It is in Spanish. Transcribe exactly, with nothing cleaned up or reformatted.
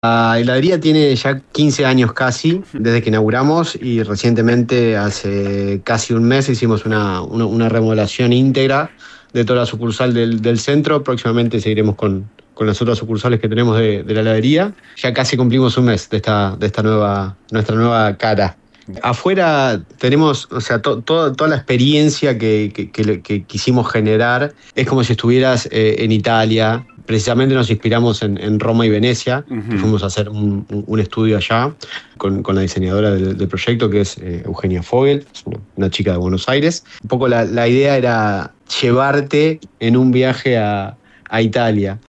La heladería tiene ya quince años casi, desde que inauguramos, y recientemente, hace casi un mes, hicimos una, una, una remodelación íntegra de toda la sucursal del, del centro. Próximamente seguiremos con, con las otras sucursales que tenemos de, de la heladería. Ya casi cumplimos un mes de esta, de esta nueva, nuestra nueva cara. Afuera tenemos, o sea, to, to, toda la experiencia que, que, que, que quisimos generar es como si estuvieras eh, en Italia. Precisamente nos inspiramos en, en Roma y Venecia, uh-huh. que fuimos a hacer un, un estudio allá con, con la diseñadora del, del proyecto, que es eh, Eugenia Fogel, es una, una chica de Buenos Aires. Un poco la, la idea era llevarte en un viaje a, a Italia.